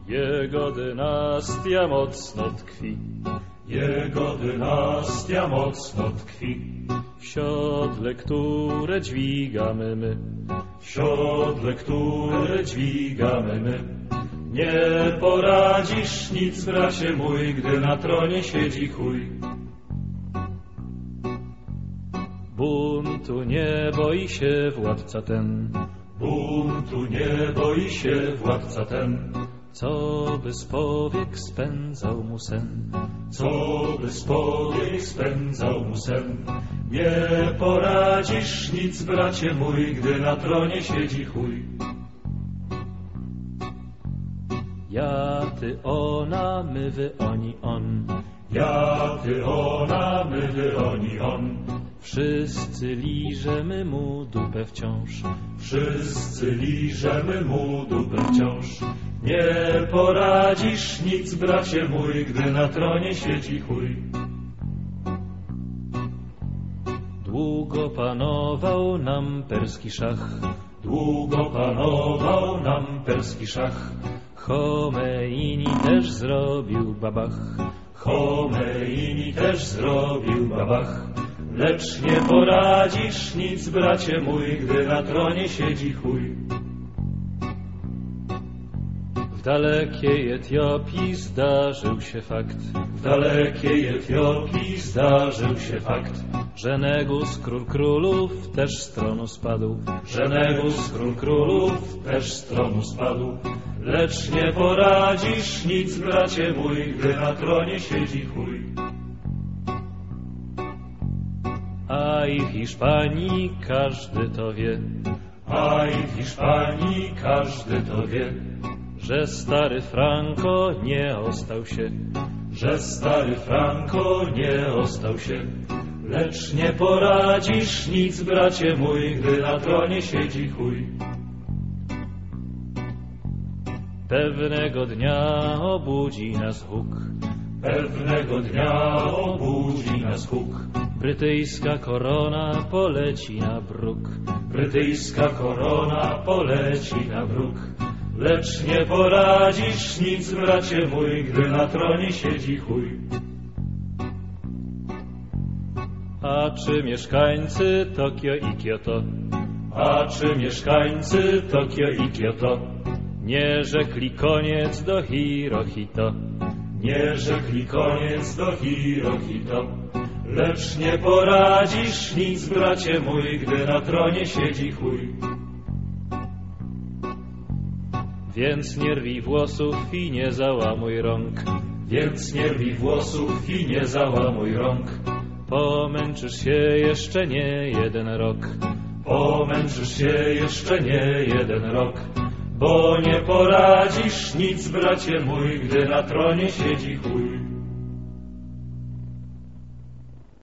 Jego dynastia mocno tkwi. Jego dynastia mocno tkwi. W siodle, które dźwigamy my. W siodle, które dźwigamy my. Nie poradzisz nic, bracie mój, gdy na tronie siedzi chuj. Buntu nie boi się władca ten. Buntu nie boi się władca ten. Co by z powiek spędzał mu sen. Co by z powiek spędzał mu sen. Nie poradzisz nic, bracie mój, gdy na tronie siedzi chuj. Ja, ty, ona, my, wy, oni, on. Ja, ty, ona, my, wy, oni, on. Wszyscy liżemy mu dupę wciąż. Wszyscy liżemy mu dupę wciąż. Nie poradzisz nic, bracie mój, gdy na tronie siedzi chuj. Długo panował nam perski szach. Długo panował nam perski szach. Chomeini też zrobił babach. Chomeini też zrobił babach. Lecz nie poradzisz nic, bracie mój, gdy na tronie siedzi chuj. W dalekiej Etiopii zdarzył się fakt. W dalekiej Etiopii zdarzył się fakt. Że Negus, król królów, też z tronu spadł. Że Negus, król królów, też z tronu spadł. Lecz nie poradzisz nic, bracie mój, gdy na tronie siedzi chuj. A i w Hiszpanii każdy to wie. A i w Hiszpanii każdy to wie. Że stary Franco nie ostał się. Że stary Franco nie ostał się. Lecz nie poradzisz nic, bracie mój, gdy na tronie siedzi chuj. Pewnego dnia obudzi nas huk. Pewnego dnia obudzi nas huk. Brytyjska korona poleci na bruk. Brytyjska korona poleci na bruk. Lecz nie poradzisz nic, bracie mój, gdy na tronie siedzi chuj. A czy mieszkańcy Tokio i Kyoto? A czy mieszkańcy Tokio i Kyoto? Nie rzekli koniec do Hirohito. Nie rzekli koniec do Hirohito. Lecz nie poradzisz nic, bracie mój, gdy na tronie siedzi chuj. Więc nie rwij włosów i nie załamuj rąk. Więc nie rwij włosów i nie załamuj rąk. Pomęczysz się jeszcze nie jeden rok. Pomęczysz się jeszcze nie jeden rok. Bo nie poradzisz nic, bracie mój, gdy na tronie siedzi chuj.